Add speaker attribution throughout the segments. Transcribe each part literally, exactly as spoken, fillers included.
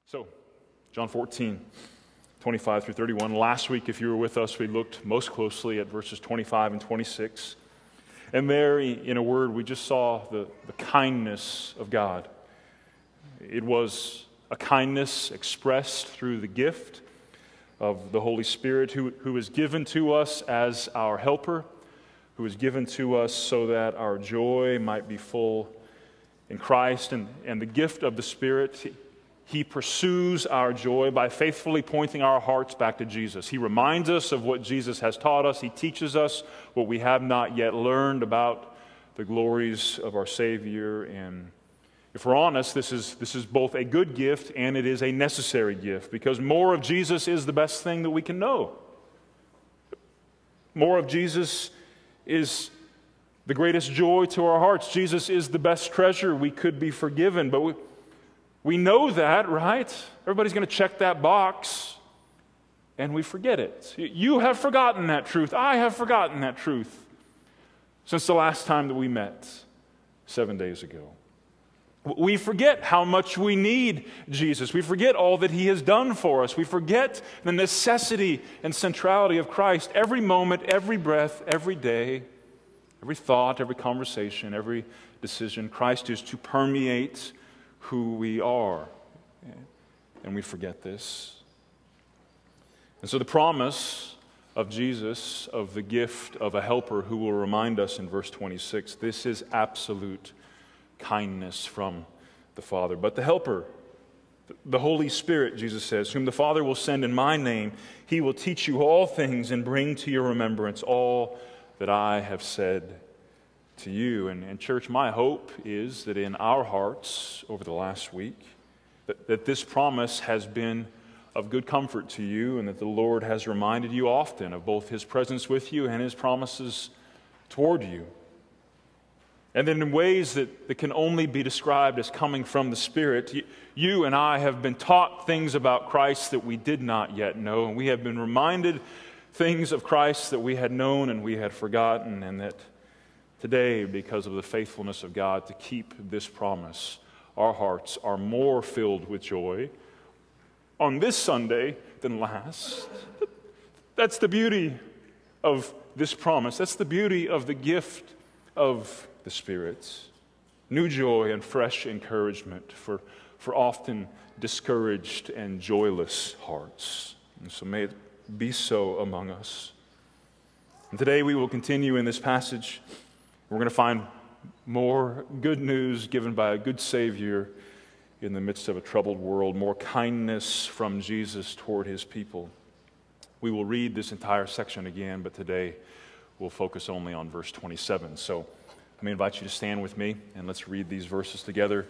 Speaker 1: So, John fourteen, twenty-five through thirty-one. Last week, if you were with us, we looked most closely at verses twenty-five and twenty-six. And there, in a word, we just saw the, the kindness of God. It was a kindness expressed through the gift of the Holy Spirit, who, who is given to us as our helper, who is given to us so that our joy might be full in Christ. And, and the gift of the Spirit, He, he pursues our joy by faithfully pointing our hearts back to Jesus. He reminds us of what Jesus has taught us. He teaches us what we have not yet learned about the glories of our Savior. And if we're honest, this is, this is both a good gift and it is a necessary gift, because more of Jesus is the best thing that we can know. More of Jesus is the greatest joy to our hearts. Jesus is the best treasure. We could be forgiven, but we, we know that, right? Everybody's going to check that box, and we forget it. You have forgotten that truth. I have forgotten that truth since the last time that we met seven days ago. We forget how much we need Jesus. We forget all that He has done for us. We forget the necessity and centrality of Christ every moment, every breath, every day, every thought, every conversation, every decision. Christ is to permeate who we are. And we forget this. And so the promise of Jesus, of the gift of a helper who will remind us in verse twenty-six, this is absolute kindness from the Father. But the helper, the Holy Spirit, Jesus says, whom the Father will send in my name, He will teach you all things and bring to your remembrance all that I have said to you. And, and church, my hope is that in our hearts over the last week, that, that this promise has been of good comfort to you, and that the Lord has reminded you often of both His presence with you and His promises toward you. And then in ways that, that can only be described as coming from the Spirit, you, you and I have been taught things about Christ that we did not yet know, and we have been reminded things of Christ that we had known and we had forgotten, and that today, because of the faithfulness of God to keep this promise, our hearts are more filled with joy on this Sunday than last. That's the beauty of this promise. That's the beauty of the gift of the Spirit. New joy and fresh encouragement for, for often discouraged and joyless hearts. And so may it be so among us. And today we will continue in this passage. We're going to find more good news given by a good Savior in the midst of a troubled world, more kindness from Jesus toward His people. We will read this entire section again, but today we'll focus only on verse twenty-seven. So let me invite you to stand with me and let's read these verses together,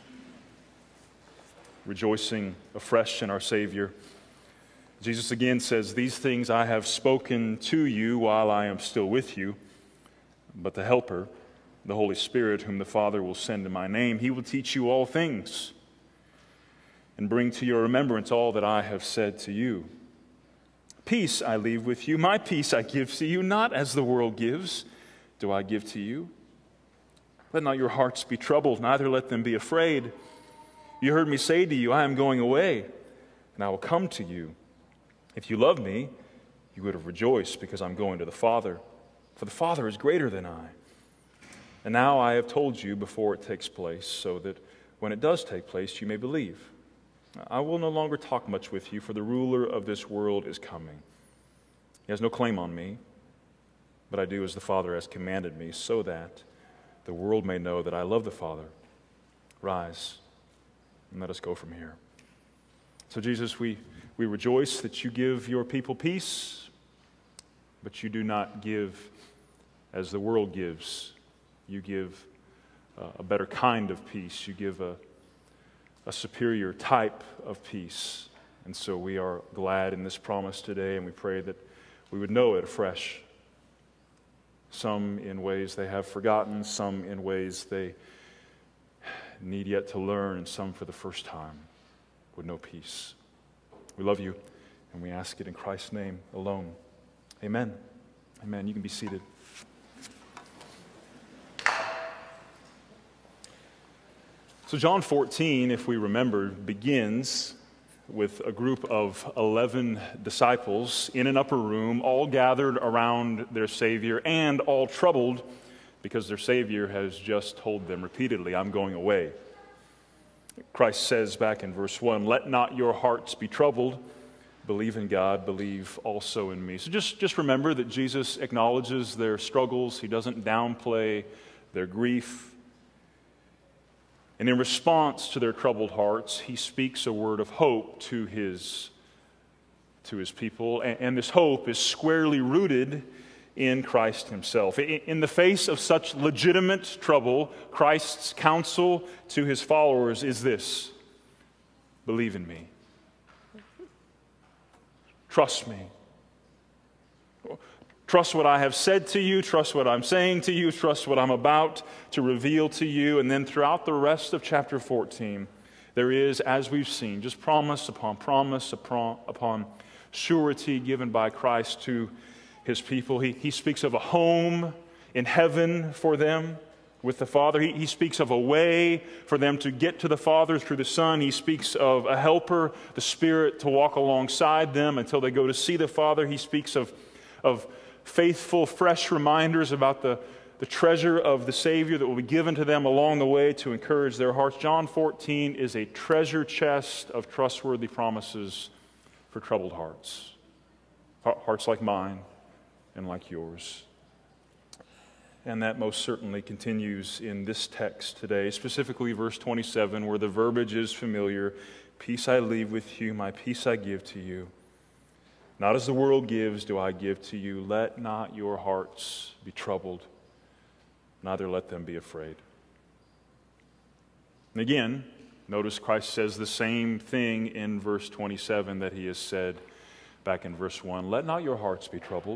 Speaker 1: rejoicing afresh in our Savior. Jesus again says, "These things I have spoken to you while I am still with you, but the Helper, the Holy Spirit, whom the Father will send in my name, He will teach you all things and bring to your remembrance all that I have said to you. Peace I leave with you, my peace I give to you, not as the world gives, do I give to you. Let not your hearts be troubled, neither let them be afraid. You heard me say to you, I am going away, and I will come to you. If you loved me, you would have rejoiced, because I'm going to the Father, for the Father is greater than I. And now I have told you before it takes place, so that when it does take place, you may believe. I will no longer talk much with you, for the ruler of this world is coming. He has no claim on me, but I do as the Father has commanded me, so that the world may know that I love the Father. Rise, and let us go from here." So Jesus, we, we rejoice that you give your people peace, but you do not give as the world gives. You give uh, a better kind of peace. You give a, a superior type of peace. And so we are glad in this promise today, and we pray that we would know it afresh. Some in ways they have forgotten, some in ways they need yet to learn, and some for the first time would know peace. We love you, and we ask it in Christ's name alone. Amen. Amen. You can be seated. So John fourteen, if we remember, begins with a group of eleven disciples in an upper room, all gathered around their Savior and all troubled because their Savior has just told them repeatedly, I'm going away. Christ says back in verse one, let not your hearts be troubled. Believe in God, believe also in me. So just, just remember that Jesus acknowledges their struggles. He doesn't downplay their grief. And in response to their troubled hearts, he speaks a word of hope to his, to his people. And, and this hope is squarely rooted in Christ himself. In, in the face of such legitimate trouble, Christ's counsel to his followers is this: believe in me. Trust me. Trust what I have said to you. Trust what I'm saying to you. Trust what I'm about to reveal to you. And then throughout the rest of chapter fourteen, there is, as we've seen, just promise upon promise upon, upon surety given by Christ to his people. He, he speaks of a home in heaven for them with the Father. He, he speaks of a way for them to get to the Father through the Son. He speaks of a helper, the Spirit, to walk alongside them until they go to see the Father. He speaks of, of faithful, fresh reminders about the, the treasure of the Savior that will be given to them along the way to encourage their hearts. John fourteen is a treasure chest of trustworthy promises for troubled hearts. Hearts like mine and like yours. And that most certainly continues in this text today, specifically verse twenty-seven, where the verbiage is familiar. Peace I leave with you, my peace I give to you. Not as the world gives do I give to you. Let not your hearts be troubled, neither let them be afraid. And again, notice Christ says the same thing in verse twenty-seven that he has said back in verse one. Let not your hearts be troubled.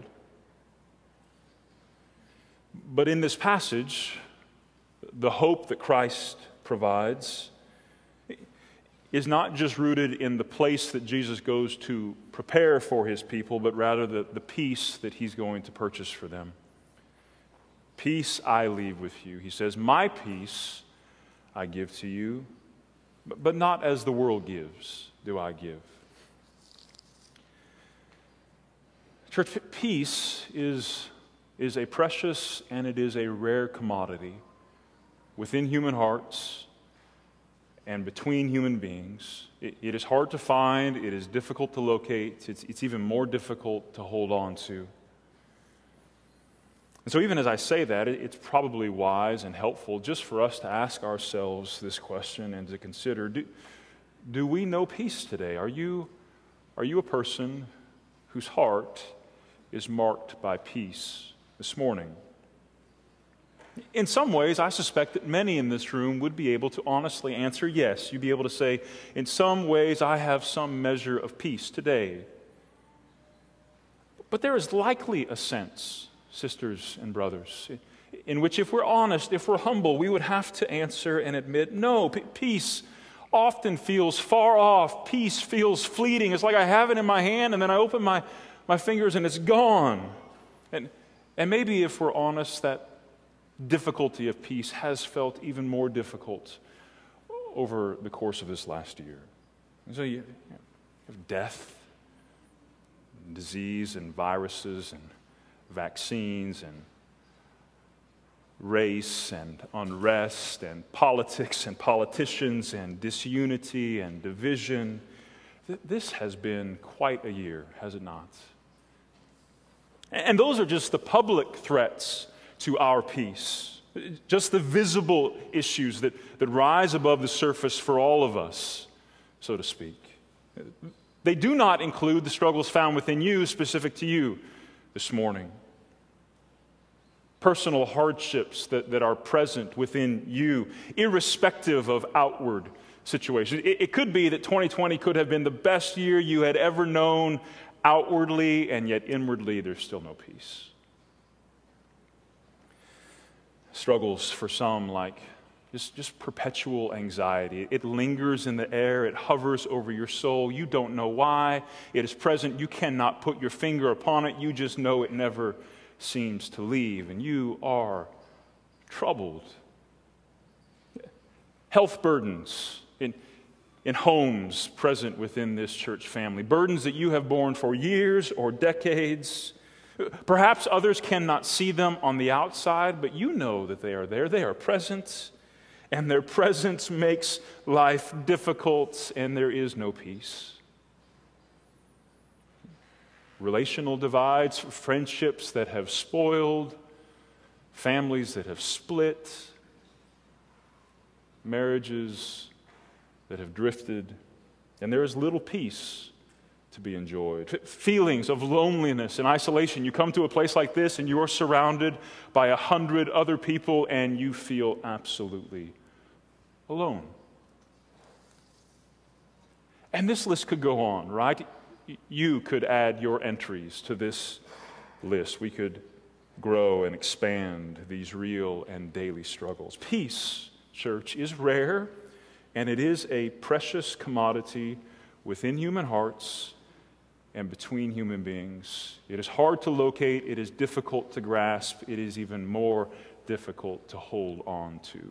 Speaker 1: But in this passage, the hope that Christ provides is not just rooted in the place that Jesus goes to prepare for his people, but rather the, the peace that he's going to purchase for them. Peace I leave with you. He says, my peace I give to you, but not as the world gives do I give. Church, peace is, is a precious and it is a rare commodity within human hearts and between human beings. It, it is hard to find, it is difficult to locate, it's, it's even more difficult to hold on to. And so even as I say that, it, it's probably wise and helpful just for us to ask ourselves this question and to consider, do, do we know peace today? Are you, are you a person whose heart is marked by peace this morning? In some ways, I suspect that many in this room would be able to honestly answer yes. You'd be able to say, in some ways, I have some measure of peace today. But there is likely a sense, sisters and brothers, in which if we're honest, if we're humble, we would have to answer and admit, no, p- peace often feels far off. Peace feels fleeting. It's like I have it in my hand and then I open my, my fingers and it's gone. And, and maybe if we're honest, that difficulty of peace has felt even more difficult over the course of this last year. And so you, you have death, and disease, and viruses, and vaccines, and race, and unrest, and politics, and politicians, and disunity, and division. Th- this has been quite a year, has it not? And those are just the public threats to our peace, just the visible issues that, that rise above the surface for all of us, so to speak. They do not include the struggles found within you, specific to you this morning. Personal hardships that, that are present within you, irrespective of outward situations. It, it could be that twenty twenty could have been the best year you had ever known outwardly, and yet inwardly there's still no peace. Struggles for some like just, just perpetual anxiety. It lingers in the air. It hovers over your soul. You don't know why. It is present. You cannot put your finger upon it. You just know it never seems to leave. And you are troubled. Health burdens in, in homes present within this church family, burdens that you have borne for years or decades. Perhaps others cannot see them on the outside, but you know that they are there. They are present, and their presence makes life difficult, and there is no peace. Relational divides, friendships that have spoiled, families that have split, marriages that have drifted, and there is little peace to be enjoyed. F- feelings of loneliness and isolation. You come to a place like this and you are surrounded by a hundred other people and you feel absolutely alone. And this list could go on, right? You could add your entries to this list. We could grow and expand these real and daily struggles. Peace, church, is rare, and it is a precious commodity within human hearts and between human beings. It is hard to locate, it is difficult to grasp, it is even more difficult to hold on to.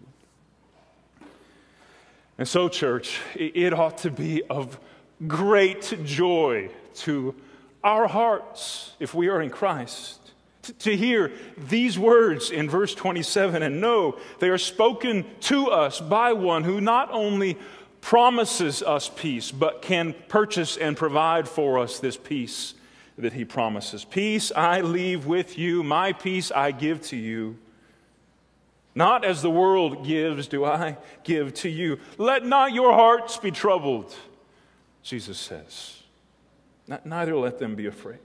Speaker 1: And so, church, it ought to be of great joy to our hearts if we are in Christ to hear these words in verse twenty-seven and know they are spoken to us by one who not only promises us peace, but can purchase and provide for us this peace that he promises. Peace I leave with you, my peace I give to you. Not as the world gives do I give to you. Let not your hearts be troubled, Jesus says. Neither let them be afraid.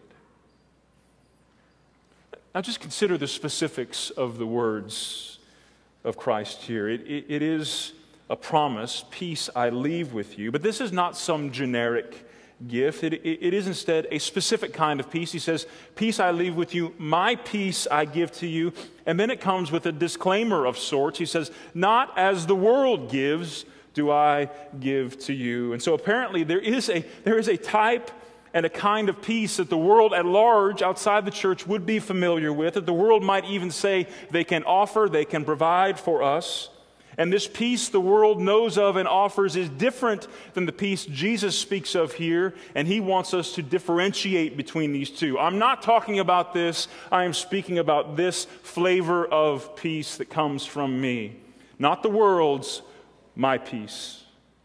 Speaker 1: Now just consider the specifics of the words of Christ here. It, it, it is a promise, peace I leave with you, but this is not some generic gift. It, it, it is instead a specific kind of peace. He says, peace I leave with you, my peace I give to you. And then it comes with a disclaimer of sorts. He says, not as the world gives do I give to you. And so apparently there is a, there is a type and a kind of peace that the world at large outside the church would be familiar with, that the world might even say they can offer, they can provide for us. And this peace the world knows of and offers is different than the peace Jesus speaks of here, and he wants us to differentiate between these two. I'm not talking about this, I am speaking about this flavor of peace that comes from me. Not the world's, my peace.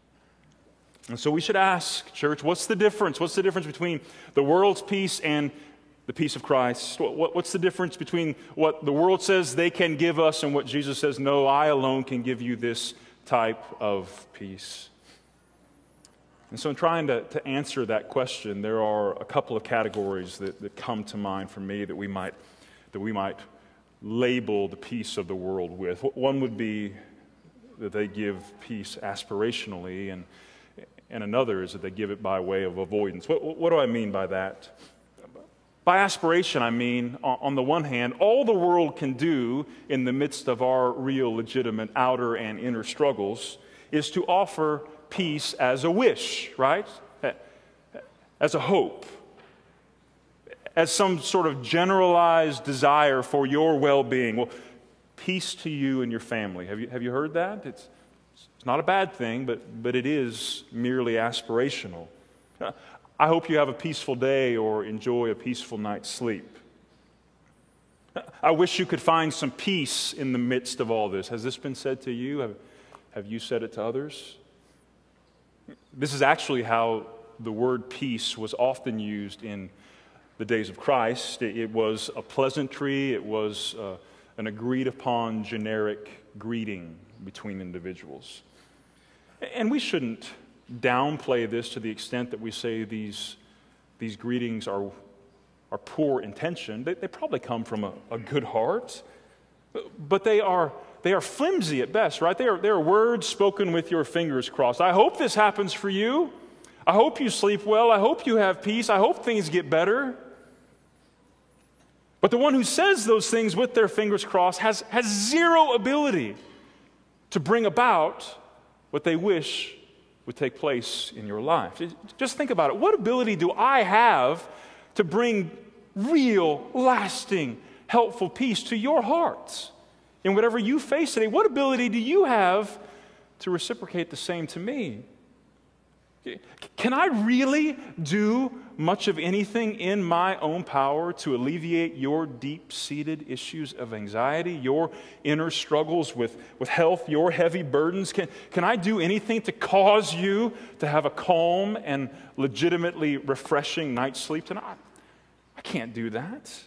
Speaker 1: And so we should ask, church, what's the difference? What's the difference between the world's peace and the peace of Christ? What's the difference between what the world says they can give us and what Jesus says, no, I alone can give you this type of peace? And so in trying to, to answer that question, there are a couple of categories that, that come to mind for me that we might that we might label the peace of the world with. One would be that they give peace aspirationally, and and another is that they give it by way of avoidance. What, what do I mean by that? By aspiration, I mean, on the one hand, all the world can do in the midst of our real, legitimate outer and inner struggles is to offer peace as a wish, right? As a hope. As some sort of generalized desire for your well-being. Well, peace to you and your family. Have you, have you heard that? It's, it's not a bad thing, but, but it is merely aspirational. I hope you have a peaceful day or enjoy a peaceful night's sleep. I wish you could find some peace in the midst of all this. Has this been said to you? Have, have you said it to others? This is actually how the word peace was often used in the days of Christ. It, it was a pleasantry. It was uh, an agreed upon generic greeting between individuals. And we shouldn't downplay this to the extent that we say these, these greetings are, are poor intention. They, they probably come from a, a good heart, but they are, they are flimsy at best, right? They are, they are words spoken with your fingers crossed. I hope this happens for you. I hope you sleep well. I hope you have peace. I hope things get better. But the one who says those things with their fingers crossed has, has zero ability to bring about what they wish would take place in your life. Just think about it. What ability do I have to bring real, lasting, helpful peace to your hearts in whatever you face today? What ability do you have to reciprocate the same to me? Can I really do much of anything in my own power to alleviate your deep-seated issues of anxiety, your inner struggles with, with health, your heavy burdens? Can, can I do anything to cause you to have a calm and legitimately refreshing night's sleep tonight? I can't do that.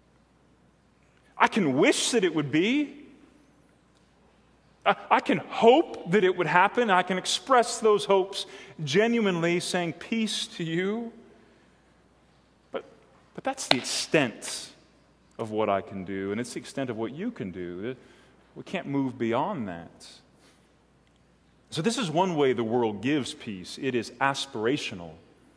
Speaker 1: I can wish that it would be. I can hope that it would happen. I can express those hopes genuinely, saying peace to you. But, but that's the extent of what I can do, and it's the extent of what you can do. We can't move beyond that. So this is one way the world gives peace. It is aspirational.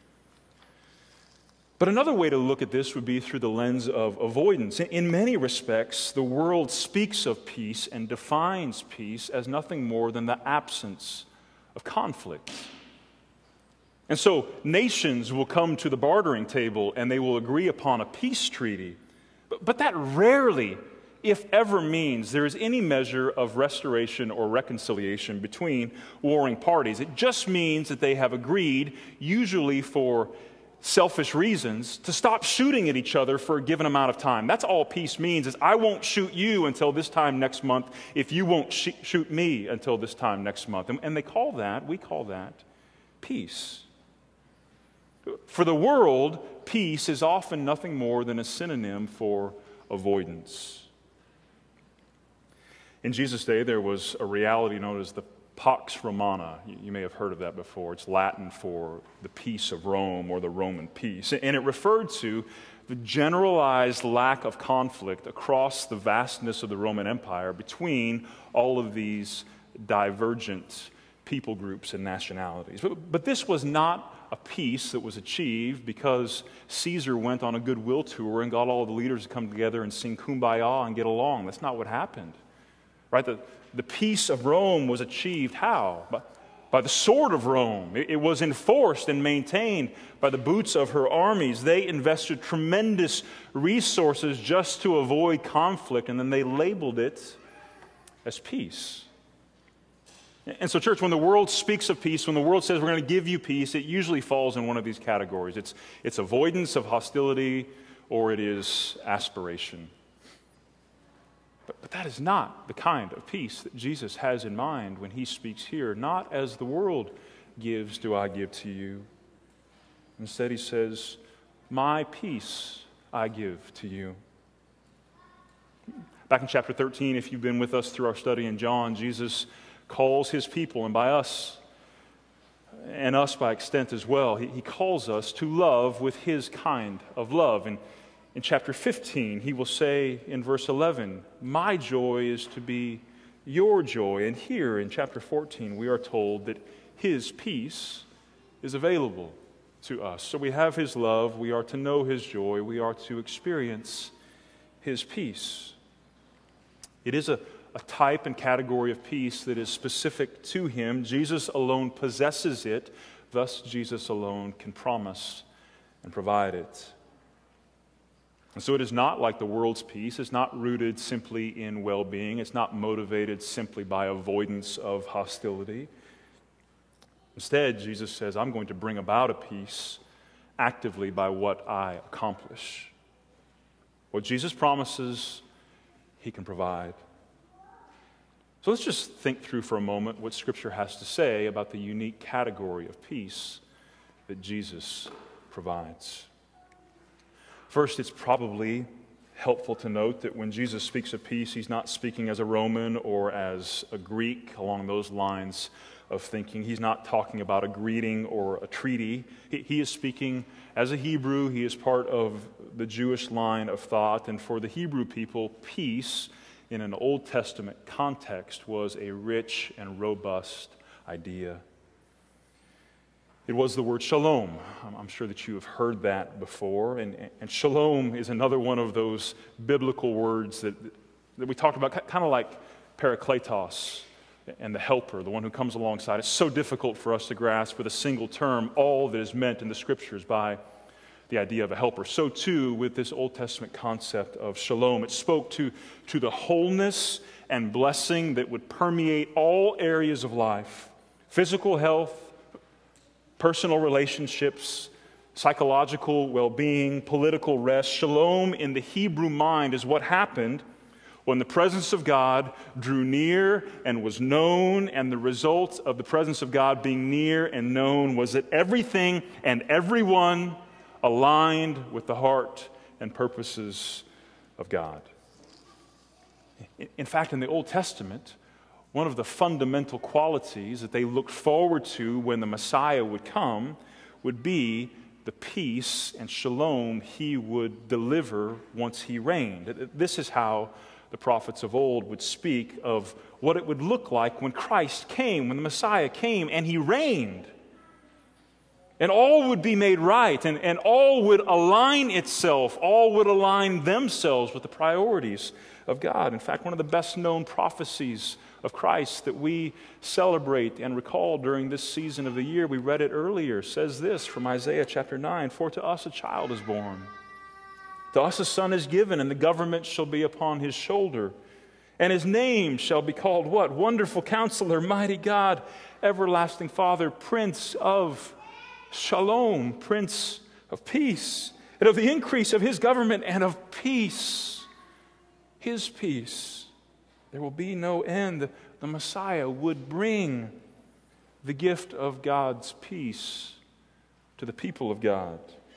Speaker 1: But another way to look at this would be through the lens of avoidance. In many respects, the world speaks of peace and defines peace as nothing more than the absence of conflict. And so nations will come to the bartering table and they will agree upon a peace treaty. But, but that rarely, if ever, means there is any measure of restoration or reconciliation between warring parties. It just means that they have agreed, usually for selfish reasons, to stop shooting at each other for a given amount of time. That's all peace means, is I won't shoot you until this time next month if you won't sh- shoot me until this time next month. And, and they call that, we call that, peace. For the world, peace is often nothing more than a synonym for avoidance. In Jesus' day, there was a reality known as the Pax Romana. You may have heard of that before. It's Latin for the peace of Rome or the Roman peace. And it referred to the generalized lack of conflict across the vastness of the Roman Empire between all of these divergent people groups and nationalities. But, but this was not a peace that was achieved because Caesar went on a goodwill tour and got all the leaders to come together and sing Kumbaya and get along. That's not what happened. Right? The, the peace of Rome was achieved how? By, by the sword of Rome. It, it was enforced and maintained by the boots of her armies. They invested tremendous resources just to avoid conflict, and then they labeled it as peace. And so, church, when the world speaks of peace, when the world says we're going to give you peace, it usually falls in one of these categories. It's, it's avoidance of hostility, or it is aspiration. But, but that is not the kind of peace that Jesus has in mind when he speaks here. Not as the world gives do I give to you. Instead, he says, my peace I give to you. Back in chapter thirteen, if you've been with us through our study in John, Jesus calls his people, and by us, and us by extent as well, he, he calls us to love with his kind of love. And in chapter fifteen, he will say in verse eleven, my joy is to be your joy. And here in chapter fourteen, we are told that his peace is available to us. So we have his love, we are to know his joy, we are to experience his peace. It is a a type and category of peace that is specific to him. Jesus alone possesses it, thus Jesus alone can promise and provide it. And so it is not like the world's peace. It's not rooted simply in well-being. It's not motivated simply by avoidance of hostility. Instead, Jesus says, I'm going to bring about a peace actively by what I accomplish. What Jesus promises, he can provide. So let's just think through for a moment what Scripture has to say about the unique category of peace that Jesus provides. First, it's probably helpful to note that when Jesus speaks of peace, he's not speaking as a Roman or as a Greek along those lines of thinking. He's not talking about a greeting or a treaty. He, he is speaking as a Hebrew. He is part of the Jewish line of thought, and for the Hebrew people, peace in an Old Testament context was a rich and robust idea. It was the word shalom. I'm sure that you have heard that before. And, and shalom is another one of those biblical words that, that we talked about, kind of like parakletos and the helper, the one who comes alongside. It's so difficult for us to grasp with a single term all that is meant in the Scriptures by the idea of a helper. So too with this Old Testament concept of shalom. It spoke to, to the wholeness and blessing that would permeate all areas of life. Physical health, personal relationships, psychological well-being, political rest. Shalom in the Hebrew mind is what happened when the presence of God drew near and was known, and the result of the presence of God being near and known was that everything and everyone aligned with the heart and purposes of God. In fact, in the Old Testament, one of the fundamental qualities that they looked forward to when the Messiah would come would be the peace and shalom he would deliver once he reigned. This is how the prophets of old would speak of what it would look like when Christ came, when the Messiah came and he reigned. And all would be made right, and, and all would align itself, all would align themselves with the priorities of God. In fact, one of the best-known prophecies of Christ that we celebrate and recall during this season of the year, we read it earlier, says this from Isaiah chapter nine, "For to us a child is born. To us a son is given, and the government shall be upon his shoulder. And his name shall be called" what? "Wonderful Counselor, Mighty God, Everlasting Father, Prince of Shalom," Prince of Peace. "And of the increase of his government and of peace," his peace, "there will be no end." The Messiah would bring the gift of God's peace to the people of God.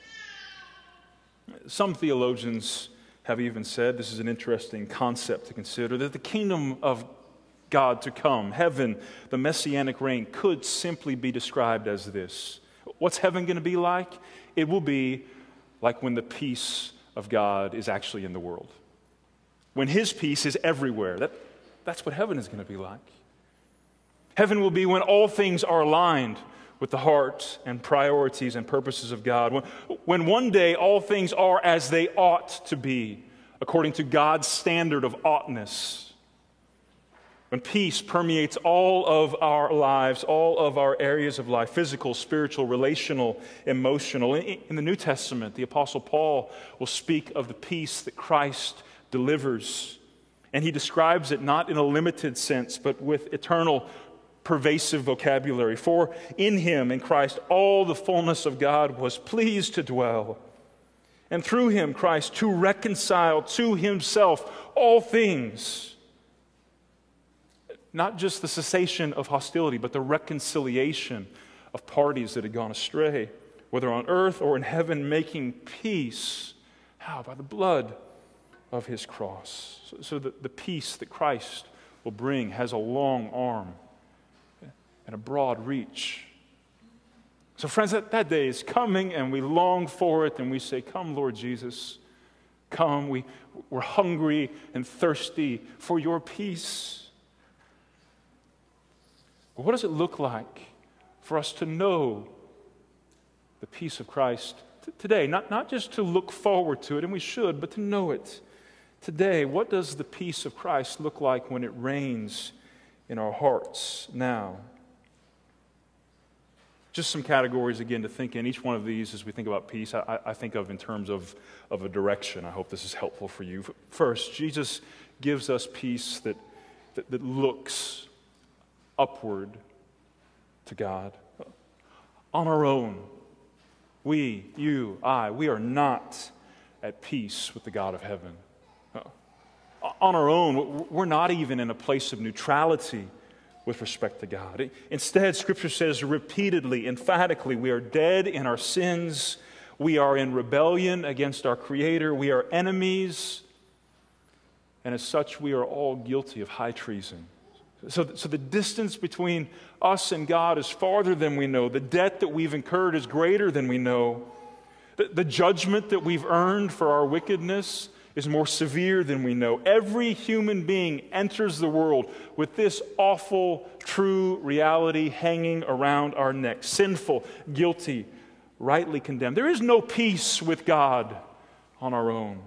Speaker 1: Some theologians have even said, this is an interesting concept to consider, that the kingdom of God to come, heaven, the messianic reign, could simply be described as this. What's heaven going to be like? It will be like when the peace of God is actually in the world. When his peace is everywhere. That, that's what heaven is going to be like. Heaven will be when all things are aligned with the heart and priorities and purposes of God. When, when one day all things are as they ought to be, according to God's standard of oughtness. When peace permeates all of our lives, all of our areas of life, physical, spiritual, relational, emotional. In, in the New Testament, the Apostle Paul will speak of the peace that Christ delivers. And he describes it not in a limited sense, but with eternal pervasive vocabulary. "For in him, in Christ, all the fullness of God was pleased to dwell. And through him, Christ, to reconcile to himself all things." Not just the cessation of hostility, but the reconciliation of parties that had gone astray, whether on earth or in heaven, making peace. How? By the blood of his cross. So, so that the peace that Christ will bring has a long arm and a broad reach. So friends, that, that day is coming, and we long for it, and we say, "Come, Lord Jesus, come." We, we're hungry and thirsty for your peace. But what does it look like for us to know the peace of Christ t- today? Not, not just to look forward to it, and we should, but to know it today. What does the peace of Christ look like when it reigns in our hearts now? Just some categories again to think in. Each one of these, as we think about peace, I, I think of in terms of, of a direction. I hope this is helpful for you. First, Jesus gives us peace that, that, that looks upward to God. On our own, we, you, I, we are not at peace with the God of heaven. On our own, we're not even in a place of neutrality with respect to God. Instead, Scripture says repeatedly, emphatically, we are dead in our sins. We are in rebellion against our Creator. We are enemies. And as such, we are all guilty of high treason. So, so the distance between us and God is farther than we know. The debt that we've incurred is greater than we know. The, the judgment that we've earned for our wickedness is more severe than we know. Every human being enters the world with this awful, true reality hanging around our necks. Sinful, guilty, rightly condemned. There is no peace with God on our own.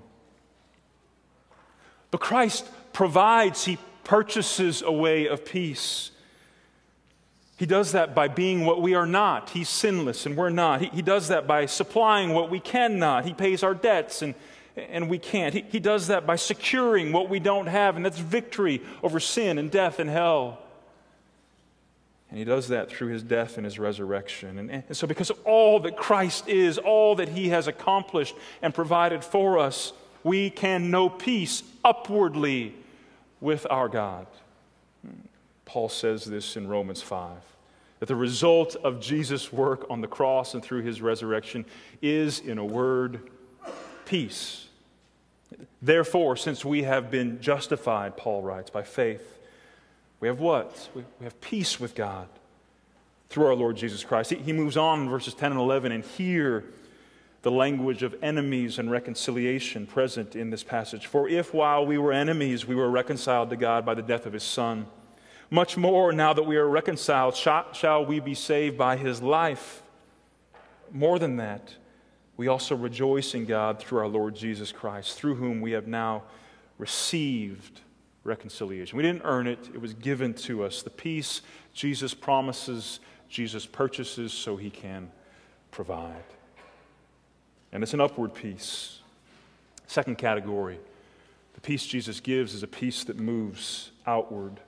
Speaker 1: But Christ provides, He purchases a way of peace. He does that by being what we are not. He's sinless and we're not. He, he does that by supplying what we cannot. He pays our debts and and we can't. He, he does that by securing what we don't have, and that's victory over sin and death and hell. And he does that through his death and his resurrection. And, and so because of all that Christ is, all that he has accomplished and provided for us, we can know peace upwardly with our God. Paul says this in Romans five, that the result of Jesus' work on the cross and through his resurrection is, in a word, peace. Therefore, since we have been justified, Paul writes, by faith, we have what? We have peace with God through our Lord Jesus Christ. He, he moves on in verses ten and eleven, and here the language of enemies and reconciliation present in this passage. For if while we were enemies, we were reconciled to God by the death of his Son, much more now that we are reconciled, shall, shall we be saved by his life. More than that, we also rejoice in God through our Lord Jesus Christ, through whom we have now received reconciliation. We didn't earn it. It was given to us. The peace Jesus promises, Jesus purchases so he can provide. And it's an upward peace. Second category, the peace Jesus gives is a peace that moves outward.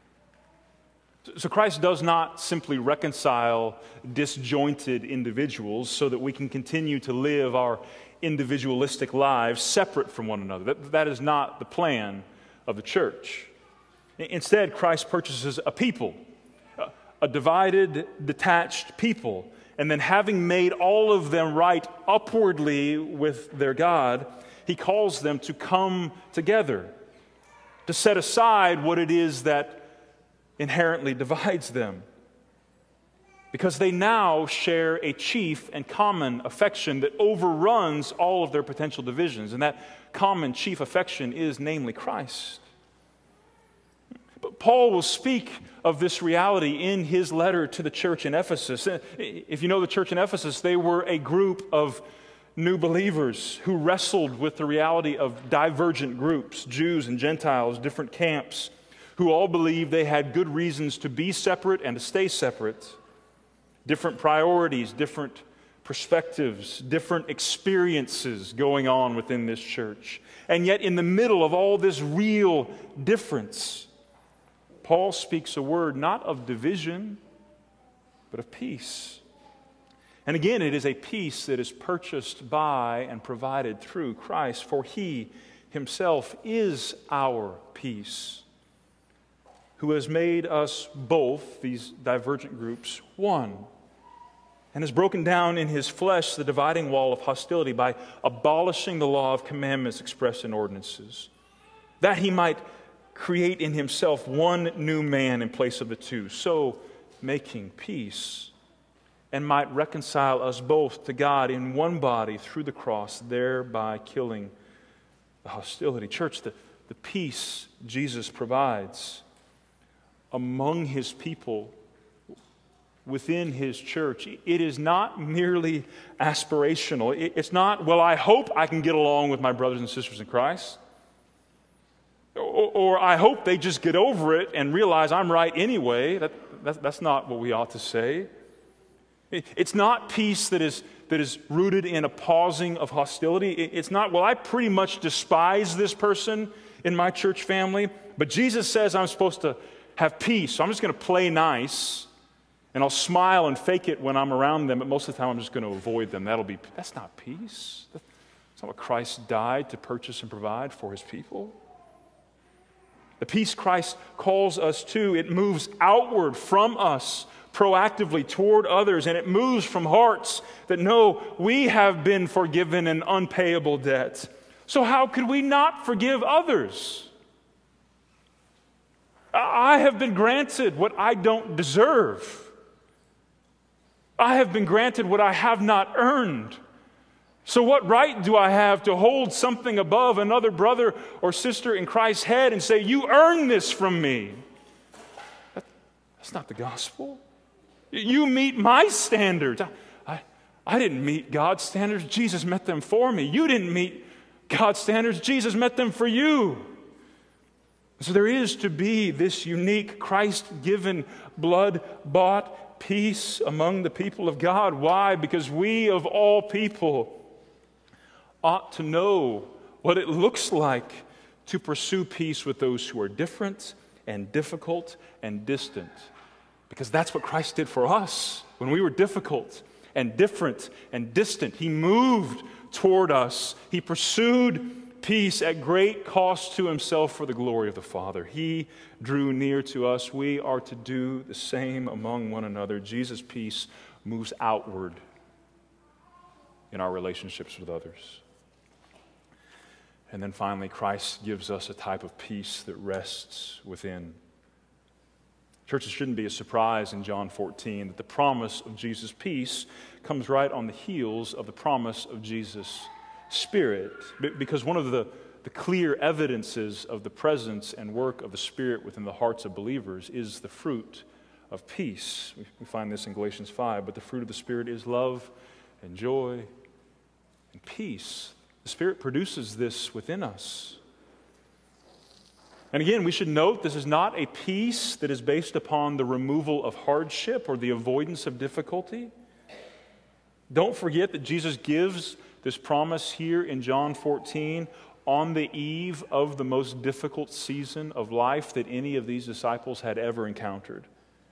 Speaker 1: So Christ does not simply reconcile disjointed individuals so that we can continue to live our individualistic lives separate from one another. That, that is not the plan of the church. Instead, Christ purchases a people, a divided, detached people, and then having made all of them right upwardly with their God, he calls them to come together, to set aside what it is that inherently divides them, because they now share a chief and common affection that overruns all of their potential divisions, and that common chief affection is namely Christ. But Paul will speak of this reality in his letter to the church in Ephesus. If you know the church in Ephesus, they were a group of new believers who wrestled with the reality of divergent groups, Jews and Gentiles, different camps, who all believed they had good reasons to be separate and to stay separate. Different priorities, different perspectives, different experiences going on within this church. And yet in the middle of all this real difference, Paul speaks a word not of division, but of peace. And again, it is a peace that is purchased by and provided through Christ, for he himself is our peace, who has made us both, these divergent groups, one, and has broken down in his flesh the dividing wall of hostility by abolishing the law of commandments expressed in ordinances, that he might create in himself one new man in place of the two, so making peace, and might reconcile us both to God in one body through the cross, thereby killing the hostility. Church, the, the peace Jesus provides among his people, within his church, it is not merely aspirational. It's not, well, I hope I can get along with my brothers and sisters in Christ. Or, or I hope they just get over it and realize I'm right anyway. That, that, that's not what we ought to say. It's not peace that is, that is rooted in a pausing of hostility. It's not, well, I pretty much despise this person in my church family, but Jesus says I'm supposed to have peace, so I'm just going to play nice, and I'll smile and fake it when I'm around them, but most of the time I'm just going to avoid them. That'll be, that's not peace. That's not what Christ died to purchase and provide for his people. The peace Christ calls us to, it moves outward from us proactively toward others, and it moves from hearts that know we have been forgiven an unpayable debt. So how could we not forgive others? I have been granted what I don't deserve. I have been granted what I have not earned. So what right do I have to hold something above another brother or sister in Christ's head and say, you earn this from me? That, that's not the gospel. You meet my standards. I, I, I didn't meet God's standards. Jesus met them for me. You didn't meet God's standards. Jesus met them for you. So there is to be this unique Christ-given, blood-bought peace among the people of God. Why? Because we of all people ought to know what it looks like to pursue peace with those who are different and difficult and distant Because that's what Christ did for us. When we were difficult and different and distant, He moved toward us. He pursued peace at great cost to Himself for the glory of the Father. He drew near to us. We are to do the same among one another. Jesus' peace moves outward in our relationships with others. And then finally, Christ gives us a type of peace that rests within. Church, it shouldn't be a surprise in John fourteen that the promise of Jesus' peace comes right on the heels of the promise of Jesus' Spirit. Because one of the, the clear evidences of the presence and work of the Spirit within the hearts of believers is the fruit of peace. We find this in Galatians five. But the fruit of the Spirit is love and joy and peace. The Spirit produces this within us. And again, we should note this is not a peace that is based upon the removal of hardship or the avoidance of difficulty. Don't forget that Jesus gives this promise here in John fourteen on the eve of the most difficult season of life that any of these disciples had ever encountered.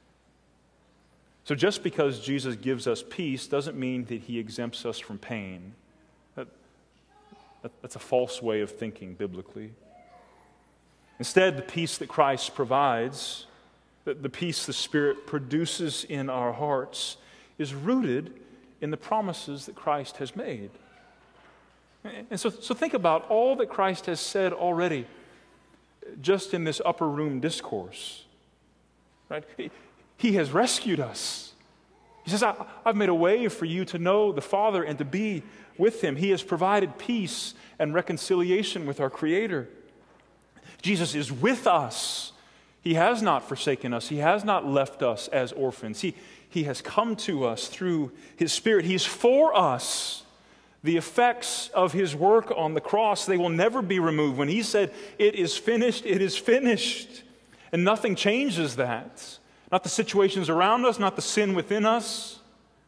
Speaker 1: So just because Jesus gives us peace doesn't mean that He exempts us from pain. That, that, that's a false way of thinking biblically. Instead, the peace that Christ provides, the, the peace the Spirit produces in our hearts, is rooted in the promises that Christ has made. And so, so think about all that Christ has said already just in this upper room discourse. Right? He, he has rescued us. He says, I, I've made a way for you to know the Father and to be with Him. He has provided peace and reconciliation with our Creator. Jesus is with us. He has not forsaken us. He has not left us as orphans. He, he has come to us through His Spirit. He's for us. The effects of His work on the cross, they will never be removed. When He said, it is finished, it is finished. And nothing changes that. Not the situations around us, not the sin within us.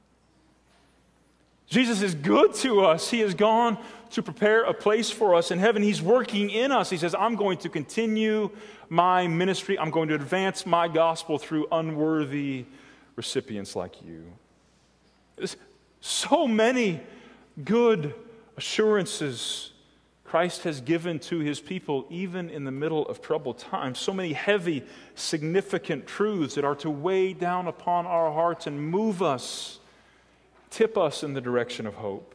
Speaker 1: Jesus is good to us. He has gone to prepare a place for us in heaven. He's working in us. He says, I'm going to continue my ministry. I'm going to advance my gospel through unworthy recipients like you. There's so many good assurances Christ has given to His people, even in the middle of troubled times. So many heavy, significant truths that are to weigh down upon our hearts and move us, tip us in the direction of hope.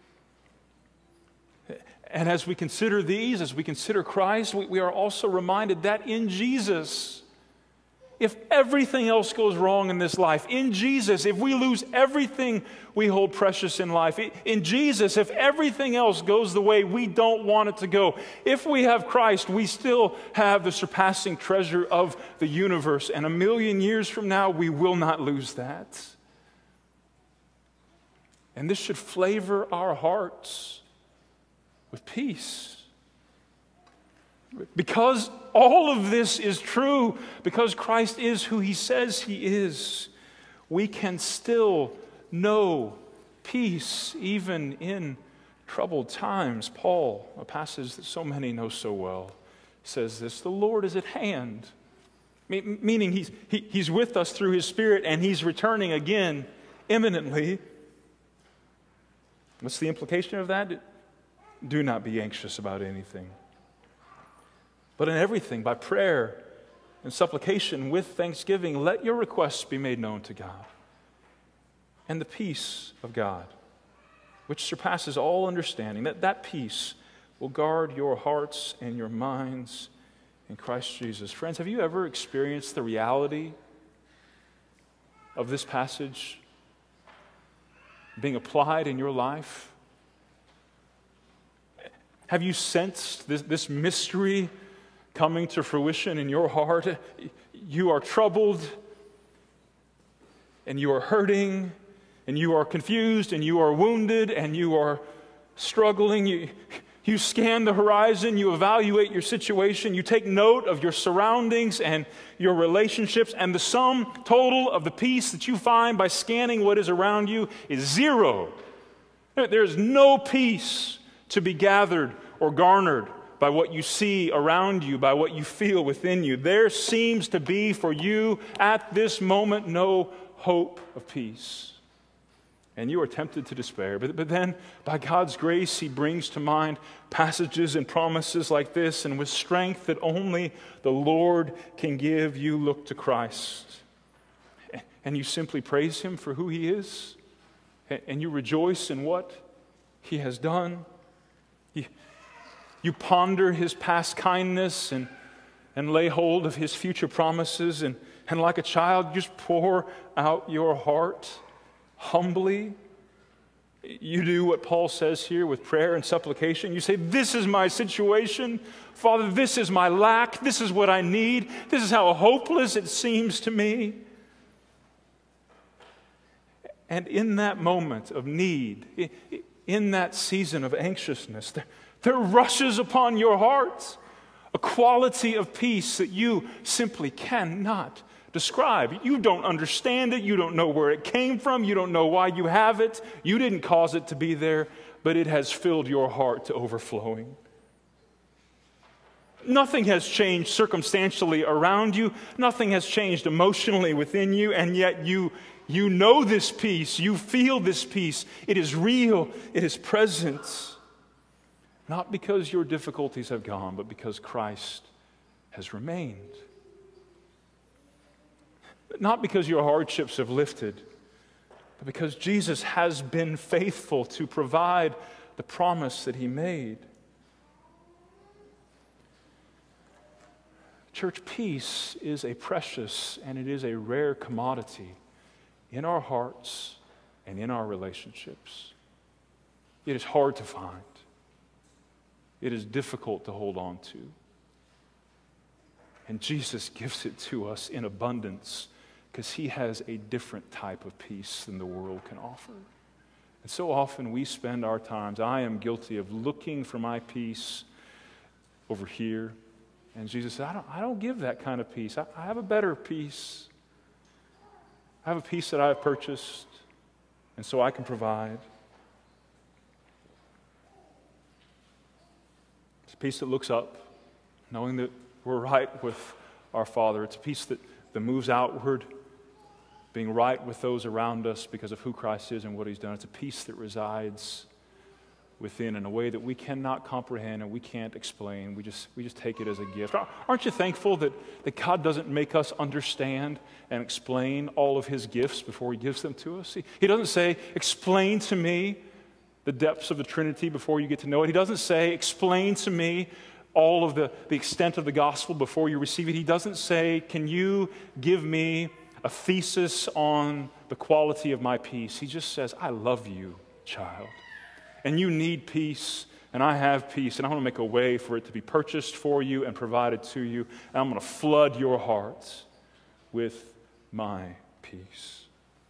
Speaker 1: And as we consider these, as we consider Christ, we, we are also reminded that in Jesus, if everything else goes wrong in this life, in Jesus, if we lose everything we hold precious in life, in Jesus, if everything else goes the way we don't want it to go, if we have Christ, we still have the surpassing treasure of the universe. And a million years from now, we will not lose that. And this should flavor our hearts with peace. Because all of this is true, because Christ is who He says He is, we can still know peace even in troubled times. Paul, a passage that so many know so well, says this, the Lord is at hand. Meaning he's, he, he's with us through His Spirit and He's returning again imminently. What's the implication of that? Do not be anxious about anything. But in everything, by prayer and supplication with thanksgiving, let your requests be made known to God. And the peace of God, which surpasses all understanding, that, that peace will guard your hearts and your minds in Christ Jesus. Friends, have you ever experienced the reality of this passage being applied in your life? Have you sensed this, this mystery coming to fruition in your heart? You are troubled, and you are hurting, and you are confused, and you are wounded, and you are struggling. You, you scan the horizon, you evaluate your situation, you take note of your surroundings and your relationships, and the sum total of the peace that you find by scanning what is around you is zero. There is no peace to be gathered or garnered by what you see around you, by what you feel within you. There seems to be for you at this moment no hope of peace. And you are tempted to despair. But, but then, by God's grace, He brings to mind passages and promises like this, and with strength that only the Lord can give, you look to Christ. And you simply praise Him for who He is, and you rejoice in what He has done. You, you ponder His past kindness and, and lay hold of His future promises, and, and like a child, just pour out your heart humbly. You do what Paul says here with prayer and supplication. You say, this is my situation. Father, this is my lack. This is what I need. This is how hopeless it seems to me. And in that moment of need, in that season of anxiousness, there, there rushes upon your heart a quality of peace that you simply cannot describe. You don't understand it. You don't know where it came from. You don't know why you have it. You didn't cause it to be there, but it has filled your heart to overflowing. Nothing has changed circumstantially around you. Nothing has changed emotionally within you, and yet you, you know this peace. You feel this peace. It is real. It is present. Not because your difficulties have gone, but because Christ has remained. Not because your hardships have lifted, but because Jesus has been faithful to provide the promise that He made. Church, peace is a precious and it is a rare commodity in our hearts and in our relationships. It is hard to find. It is difficult to hold on to. And Jesus gives it to us in abundance, because He has a different type of peace than the world can offer. And so often we spend our times, I am guilty of looking for my peace over here. And Jesus said, I don't, I don't give that kind of peace. I, I have a better peace. I have a peace that I have purchased, and so I can provide. It's a peace that looks up, knowing that we're right with our Father. It's a peace that, that moves outward, being right with those around us because of who Christ is and what He's done. It's a peace that resides within in a way that we cannot comprehend and we can't explain. We just we just take it as a gift. Aren't you thankful that, that God doesn't make us understand and explain all of His gifts before He gives them to us? He, he doesn't say, explain to me the depths of the Trinity before you get to know it. He doesn't say, explain to me all of the, the extent of the gospel before you receive it. He doesn't say, can you give me a thesis on the quality of my peace? He just says, I love you, child. And you need peace, and I have peace, and I want to make a way for it to be purchased for you and provided to you. And I'm going to flood your hearts with my peace.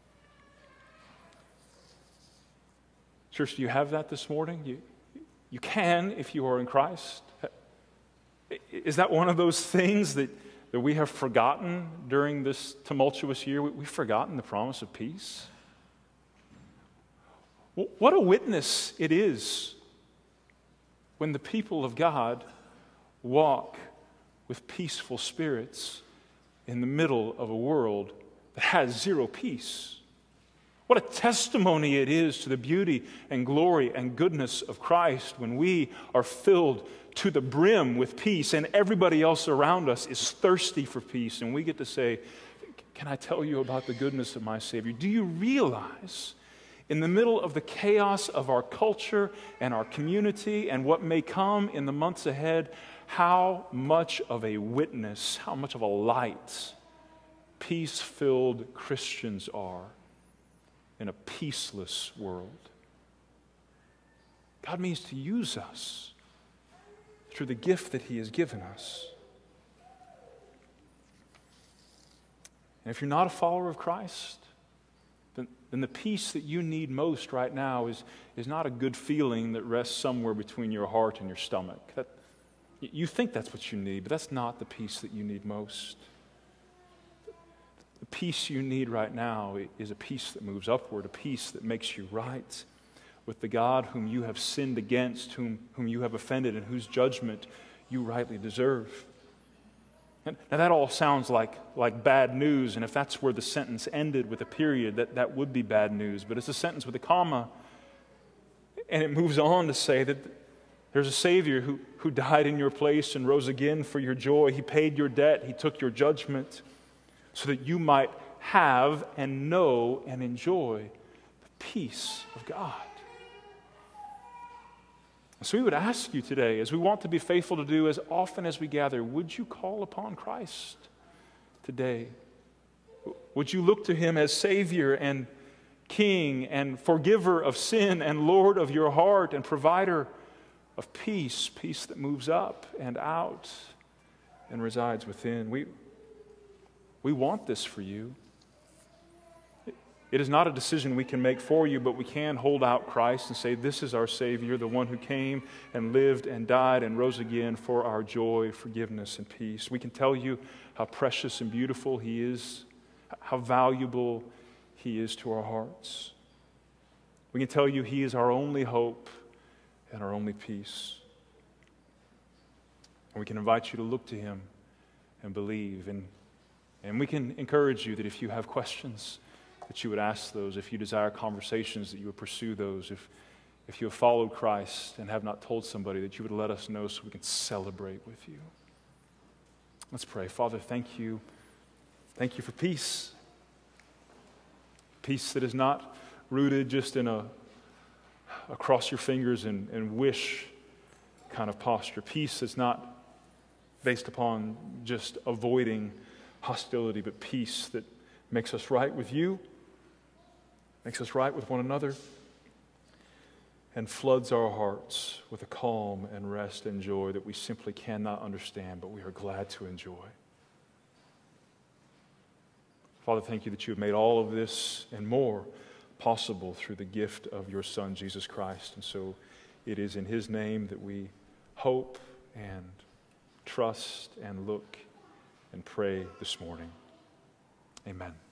Speaker 1: Church, do you have that this morning? You, you can if you are in Christ. Is that one of those things that, that we have forgotten during this tumultuous year? We've forgotten the promise of peace. What a witness it is when the people of God walk with peaceful spirits in the middle of a world that has zero peace. What a testimony it is to the beauty and glory and goodness of Christ when we are filled to the brim with peace and everybody else around us is thirsty for peace, and we get to say, can I tell you about the goodness of my Savior? Do you realize in the middle of the chaos of our culture and our community and what may come in the months ahead, how much of a witness, how much of a light peace-filled Christians are in a peaceless world? God means to use us through the gift that He has given us. And if you're not a follower of Christ, then, then the peace that you need most right now is, is not a good feeling that rests somewhere between your heart and your stomach. That, you think that's what you need, but that's not the peace that you need most. The peace you need right now is a peace that moves upward, a peace that makes you right with the God whom you have sinned against, whom, whom you have offended, and whose judgment you rightly deserve. And now that all sounds like, like bad news, and if that's where the sentence ended with a period, that, that would be bad news. But it's a sentence with a comma, and it moves on to say that there's a Savior who, who died in your place and rose again for your joy. He paid your debt. He took your judgment so that you might have and know and enjoy the peace of God. So we would ask you today, as we want to be faithful to do as often as we gather, would you call upon Christ today? Would you look to Him as Savior and King and forgiver of sin and Lord of your heart and provider of peace, peace that moves up and out and resides within? We, we want this for you. It is not a decision we can make for you, but we can hold out Christ and say, this is our Savior, the one who came and lived and died and rose again for our joy, forgiveness, and peace. We can tell you how precious and beautiful He is, how valuable He is to our hearts. We can tell you He is our only hope and our only peace. And we can invite you to look to Him and believe. And, and we can encourage you that if you have questions, that you would ask those. If you desire conversations, that you would pursue those. If, if you have followed Christ and have not told somebody, that you would let us know so we can celebrate with you. Let's pray. Father, thank you. Thank you for peace. Peace that is not rooted just in a, a cross your fingers and, and wish kind of posture. Peace that's not based upon just avoiding hostility, but peace that makes us right with you, makes us right with one another, and floods our hearts with a calm and rest and joy that we simply cannot understand, but we are glad to enjoy. Father, thank you that you have made all of this and more possible through the gift of your Son, Jesus Christ. And so it is in His name that we hope and trust and look and pray this morning. Amen.